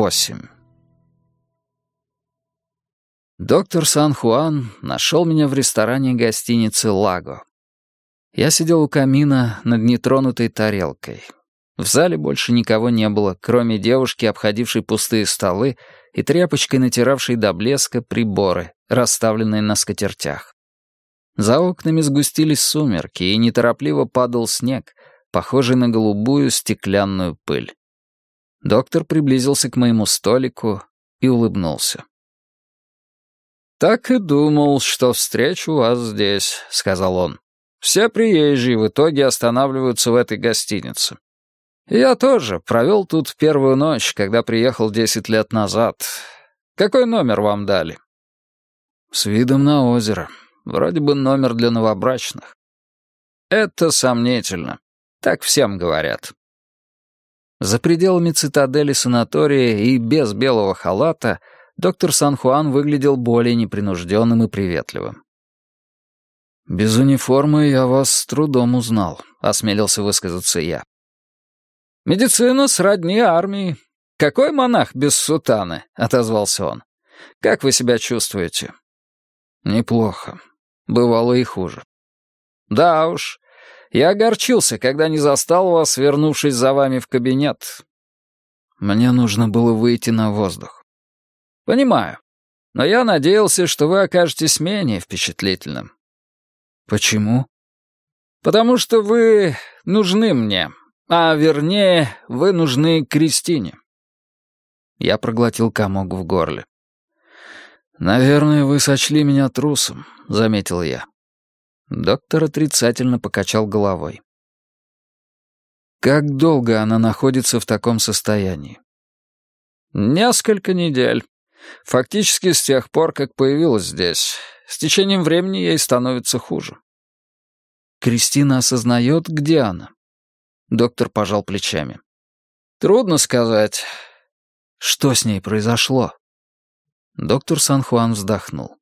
8. Доктор Сан-Хуан нашел меня в ресторане гостиницы «Лаго». Я сидел у камина над нетронутой тарелкой. В зале больше никого не было, кроме девушки, обходившей пустые столы и тряпочкой натиравшей до блеска приборы, расставленные на скатертях. За окнами сгустились сумерки, и неторопливо падал снег, похожий на голубую стеклянную пыль. Доктор приблизился к моему столику и улыбнулся. «Так и думал, что встречу вас здесь», — сказал он. «Все приезжие в итоге останавливаются в этой гостинице. Я тоже провел тут первую ночь, когда приехал 10 лет назад. Какой номер вам дали?» «С видом на озеро. Вроде бы номер для новобрачных». «Это сомнительно. Так всем говорят». За пределами цитадели санатория и без белого халата доктор Сан-Хуан выглядел более непринужденным и приветливым. «Без униформы я вас с трудом узнал», — осмелился высказаться я. «Медицина сродни армии. Какой монах без сутаны?» — отозвался он. «Как вы себя чувствуете?» «Неплохо. Бывало и хуже». «Да уж. Я огорчился, когда не застал вас, вернувшись за вами в кабинет». «Мне нужно было выйти на воздух». «Понимаю. Но я надеялся, что вы окажетесь менее впечатлительным». «Почему?» «Потому что вы нужны мне, а вернее, вы нужны Кристине». Я проглотил комок в горле. «Наверное, вы сочли меня трусом», — заметил я. Доктор отрицательно покачал головой. «Как долго она находится в таком состоянии?» «Несколько недель. Фактически с тех пор, как появилась здесь. С течением времени ей становится хуже». «Кристина осознает, где она?» Доктор пожал плечами. «Трудно сказать». «Что с ней произошло?» Доктор Сан-Хуан вздохнул.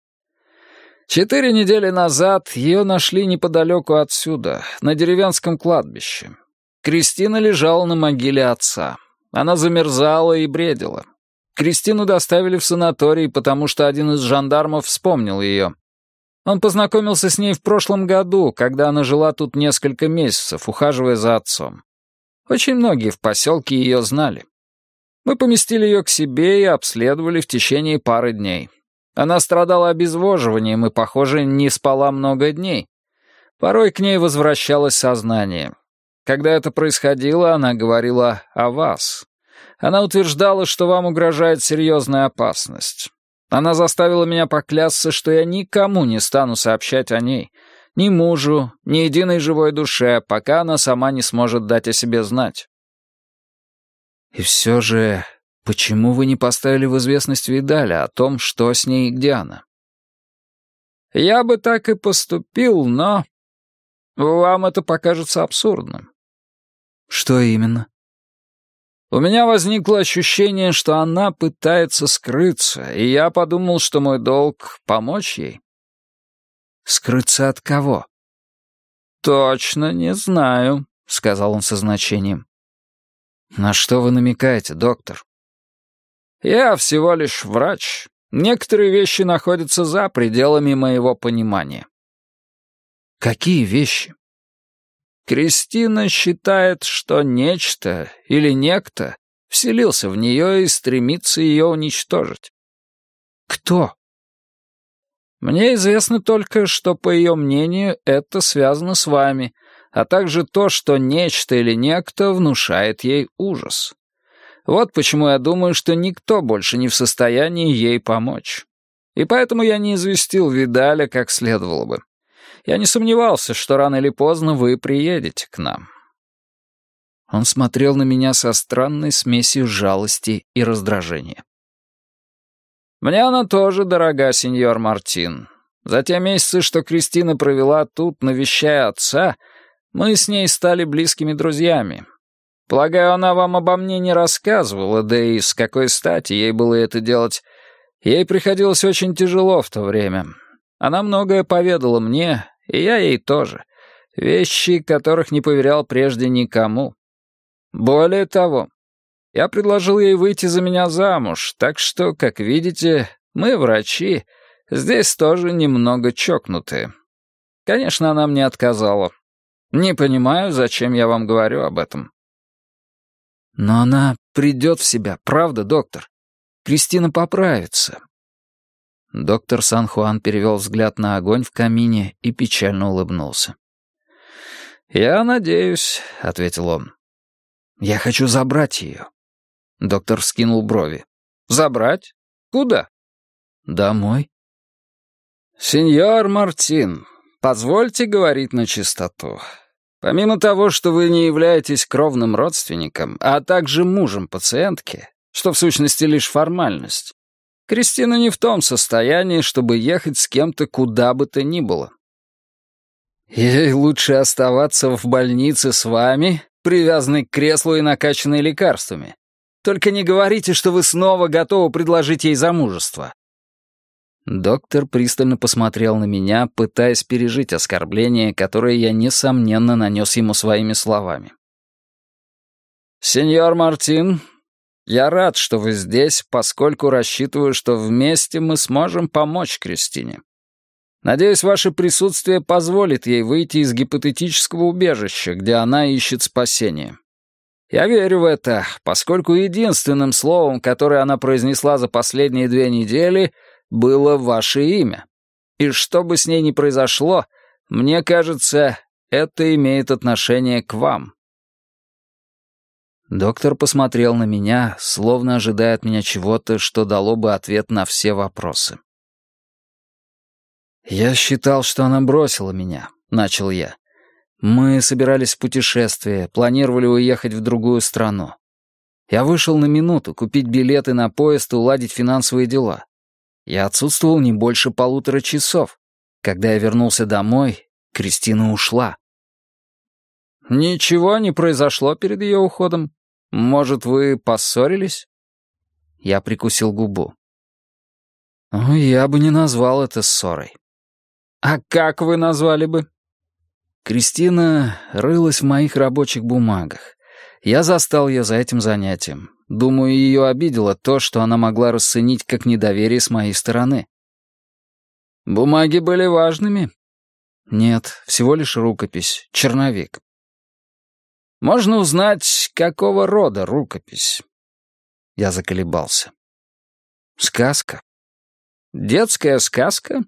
4 недели назад ее нашли неподалеку отсюда, на деревенском кладбище. Кристина лежала на могиле отца. Она замерзала и бредила. Кристину доставили в санаторий, потому что один из жандармов вспомнил ее. Он познакомился с ней в прошлом году, когда она жила тут несколько месяцев, ухаживая за отцом. Очень многие в поселке ее знали. Мы поместили ее к себе и обследовали в течение пары дней. Она страдала обезвоживанием и, похоже, не спала много дней. Порой к ней возвращалось сознание. Когда это происходило, она говорила о вас. Она утверждала, что вам угрожает серьезная опасность. Она заставила меня поклясться, что я никому не стану сообщать о ней, ни мужу, ни единой живой душе, пока она сама не сможет дать о себе знать. И все же, почему вы не поставили в известность Видаля о том, что с ней и где она? Я бы так и поступил, но вам это покажется абсурдным. Что именно? У меня возникло ощущение, что она пытается скрыться, и я подумал, что мой долг — помочь ей. Скрыться от кого? Точно не знаю, — сказал он со значением. На что вы намекаете, доктор? Я всего лишь врач. Некоторые вещи находятся за пределами моего понимания. Какие вещи? Кристина считает, что нечто или некто вселился в нее и стремится ее уничтожить. Кто? Мне известно только, что, по ее мнению, это связано с вами, а также то, что нечто или некто внушает ей ужас. Вот почему я думаю, что никто больше не в состоянии ей помочь. И поэтому я не известил Видаля, как следовало бы. Я не сомневался, что рано или поздно вы приедете к нам». Он смотрел на меня со странной смесью жалости и раздражения. «Мне она тоже дорога, сеньор Мартин. За те месяцы, что Кристина провела тут, навещая отца, мы с ней стали близкими друзьями. Полагаю, она вам обо мне не рассказывала, да и с какой стати ей было это делать. Ей приходилось очень тяжело в то время. Она многое поведала мне, и я ей тоже. Вещи, которых не поверял прежде никому. Более того, Я предложил ей выйти за меня замуж, так что, как видите, мы, врачи, здесь тоже немного чокнутые. Конечно, она мне отказала. Не понимаю, зачем я вам говорю об этом. Но она придет в себя, правда, доктор? Кристина поправится. Доктор Сан-Хуан перевел взгляд на огонь в камине и печально улыбнулся. «Я надеюсь», — ответил он. «Я хочу забрать ее». Доктор вскинул брови. «Забрать? Куда?» «Домой». «Сеньор Мартин, позвольте говорить на чистоту. Помимо того, что вы не являетесь кровным родственником, а также мужем пациентки, что в сущности лишь формальность, Кристина не в том состоянии, чтобы ехать с кем-то куда бы то ни было. Ей лучше оставаться в больнице с вами, привязанной к креслу и накачанной лекарствами. Только не говорите, что вы снова готовы предложить ей замужество». Доктор пристально посмотрел на меня, пытаясь пережить оскорбление, которое я, несомненно, нанес ему своими словами. «Сеньор Мартин, я рад, что вы здесь, поскольку рассчитываю, что вместе мы сможем помочь Кристине. Надеюсь, ваше присутствие позволит ей выйти из гипотетического убежища, где она ищет спасения. Я верю в это, поскольку единственным словом, которое она произнесла за последние 2 недели, было ваше имя. И что бы с ней ни произошло, мне кажется, это имеет отношение к вам». Доктор посмотрел на меня, словно ожидая от меня чего-то, что дало бы ответ на все вопросы. «Я считал, что она бросила меня», — начал я. «Мы собирались в путешествие, планировали уехать в другую страну. Я вышел на минуту, купить билеты на поезд и уладить финансовые дела. Я отсутствовал не больше 1,5 часов. Когда я вернулся домой, Кристина ушла». «Ничего не произошло перед ее уходом? Может, вы поссорились?» Я прикусил губу. «Я бы не назвал это ссорой». «А как вы назвали бы?» Кристина рылась в моих рабочих бумагах. Я застал ее за этим занятием. Думаю, ее обидело то, что она могла расценить как недоверие с моей стороны. «Бумаги были важными?» «Нет, всего лишь рукопись, черновик». «Можно узнать, какого рода рукопись?» Я заколебался. «Сказка». «Детская сказка?»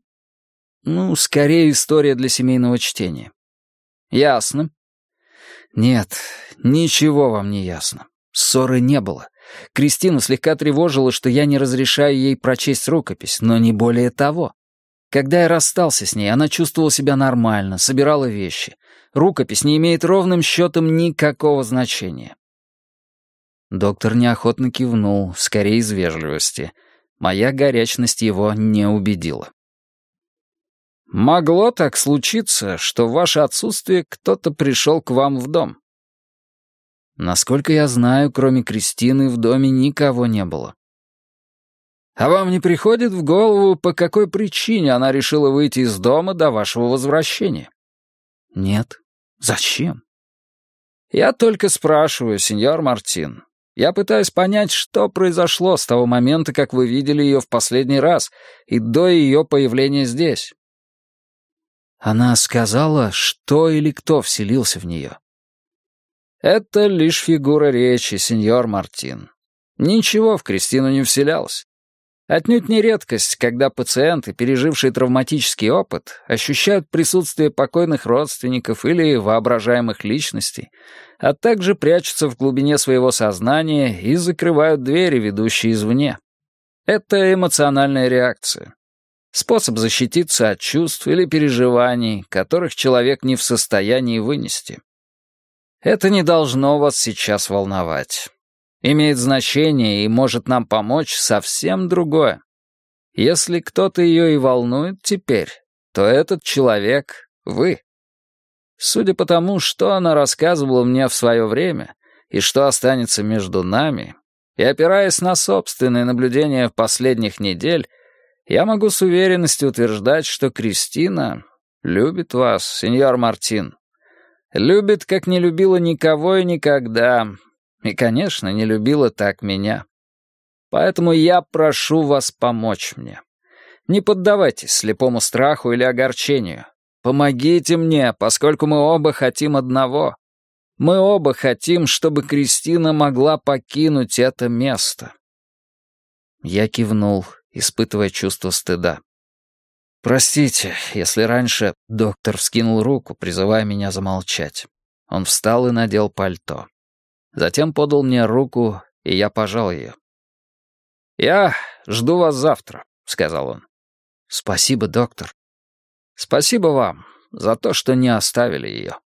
Скорее история для семейного чтения». «Ясно». «Нет, ничего вам не ясно. Ссоры не было. Кристину слегка тревожило, что я не разрешаю ей прочесть рукопись, но не более того. Когда я расстался с ней, она чувствовала себя нормально, собирала вещи. Рукопись не имеет ровным счетом никакого значения». Доктор неохотно кивнул, скорее из вежливости. Моя горячность его не убедила. «Могло так случиться, что в ваше отсутствие кто-то пришел к вам в дом?» «Насколько я знаю, кроме Кристины в доме никого не было». «А вам не приходит в голову, по какой причине она решила выйти из дома до вашего возвращения?» «Нет. Зачем?» «Я только спрашиваю, сеньор Мартин. Я пытаюсь понять, что произошло с того момента, как вы видели ее в последний раз, и до ее появления здесь». Она сказала, что или кто вселился в нее. «Это лишь фигура речи, сеньор Мартин. Ничего в Кристину не вселялось. Отнюдь не редкость, когда пациенты, пережившие травматический опыт, ощущают присутствие покойных родственников или воображаемых личностей, а также прячутся в глубине своего сознания и закрывают двери, ведущие извне. Это эмоциональная реакция. Способ защититься от чувств или переживаний, которых человек не в состоянии вынести. Это не должно вас сейчас волновать. Имеет значение и может нам помочь совсем другое. Если кто-то ее и волнует теперь, то этот человек — вы. Судя по тому, что она рассказывала мне в свое время и что останется между нами, и опираясь на собственные наблюдения последних недель, я могу с уверенностью утверждать, что Кристина любит вас, сеньор Мартин. Любит, как не любила никого и никогда. И, конечно, не любила так меня. Поэтому я прошу вас помочь мне. Не поддавайтесь слепому страху или огорчению. Помогите мне, поскольку мы оба хотим одного. Мы оба хотим, чтобы Кристина могла покинуть это место». Я кивнул, испытывая чувство стыда. «Простите, если раньше...» Доктор вскинул руку, призывая меня замолчать. Он встал и надел пальто. Затем подал мне руку, и я пожал ее. «Я жду вас завтра», — сказал он. «Спасибо, доктор». «Спасибо вам за то, что не оставили ее».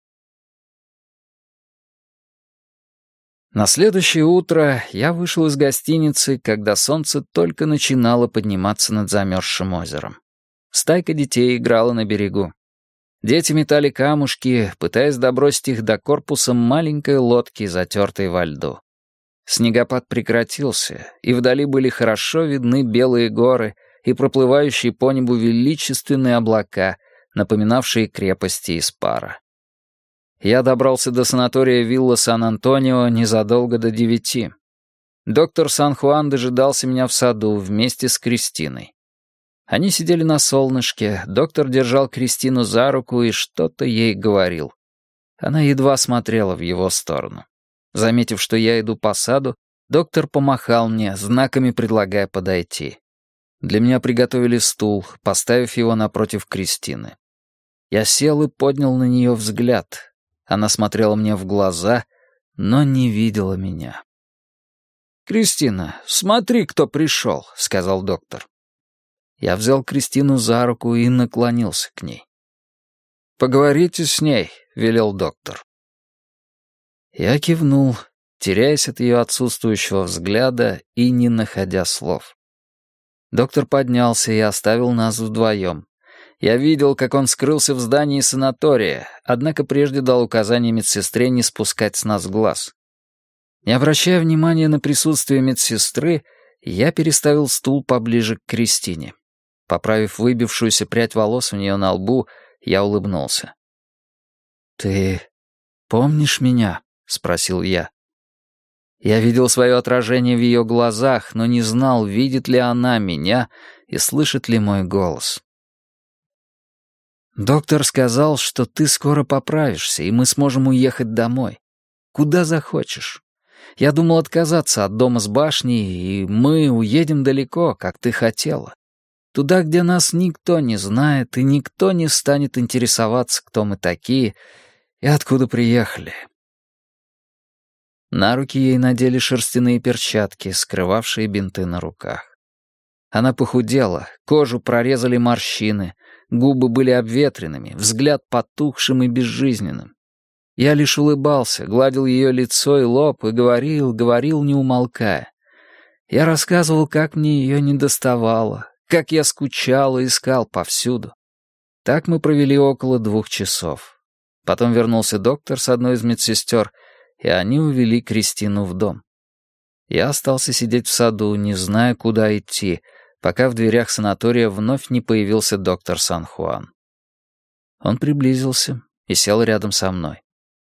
На следующее утро я вышел из гостиницы, когда солнце только начинало подниматься над замерзшим озером. Стайка детей играла на берегу. Дети метали камушки, пытаясь добросить их до корпуса маленькой лодки, затертой во льду. Снегопад прекратился, и вдали были хорошо видны белые горы и проплывающие по небу величественные облака, напоминавшие крепости из пара. Я добрался до санатория Вилла Сан-Антонио незадолго до 9. Доктор Сан-Хуан дожидался меня в саду вместе с Кристиной. Они сидели на солнышке, доктор держал Кристину за руку и что-то ей говорил. Она едва смотрела в его сторону. Заметив, что я иду по саду, доктор помахал мне, знаками предлагая подойти. Для меня приготовили стул, поставив его напротив Кристины. Я сел и поднял на нее взгляд. Она смотрела мне в глаза, но не видела меня. «Кристина, смотри, кто пришел», — сказал доктор. Я взял Кристину за руку и наклонился к ней. «Поговорите с ней», — велел доктор. Я кивнул, теряясь от ее отсутствующего взгляда и не находя слов. Доктор поднялся и оставил нас вдвоем. Я видел, как он скрылся в здании санатория, однако прежде дал указание медсестре не спускать с нас глаз. Не обращая внимания на присутствие медсестры, я переставил стул поближе к Кристине. Поправив выбившуюся прядь волос у нее на лбу, я улыбнулся. «Ты помнишь меня?» — спросил я. Я видел свое отражение в ее глазах, но не знал, видит ли она меня и слышит ли мой голос. «Доктор сказал, что ты скоро поправишься, и мы сможем уехать домой. Куда захочешь. Я думал отказаться от дома с башней, и мы уедем далеко, как ты хотела. Туда, где нас никто не знает, и никто не станет интересоваться, кто мы такие и откуда приехали». На руки ей надели шерстяные перчатки, скрывавшие бинты на руках. Она похудела, кожу прорезали морщины, губы были обветренными, взгляд потухшим и безжизненным. Я лишь улыбался, гладил ее лицо и лоб и говорил, не умолкая. Я рассказывал, как мне ее недоставало, как я скучал и искал повсюду. Так мы провели около 2 часов. Потом вернулся доктор с одной из медсестер, и они увели Кристину в дом. Я остался сидеть в саду, не зная, куда идти, пока в дверях санатория вновь не появился доктор Сан-Хуан. Он приблизился и сел рядом со мной.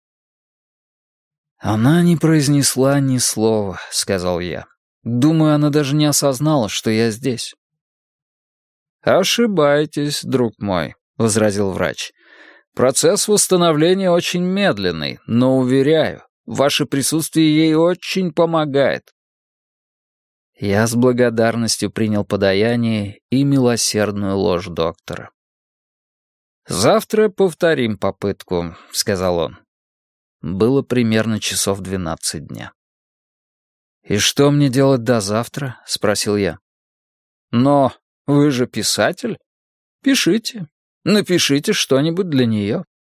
«Она не произнесла ни слова», — сказал я. «Думаю, она даже не осознала, что я здесь». «Ошибаетесь, друг мой», — возразил врач. «Процесс восстановления очень медленный, но, уверяю, ваше присутствие ей очень помогает». Я с благодарностью принял подаяние и милосердную ложь доктора. «Завтра повторим попытку», — сказал он. Было примерно часов 12 дня. «И что мне делать до завтра?» — спросил я. «Но вы же писатель. Пишите. Напишите что-нибудь для нее».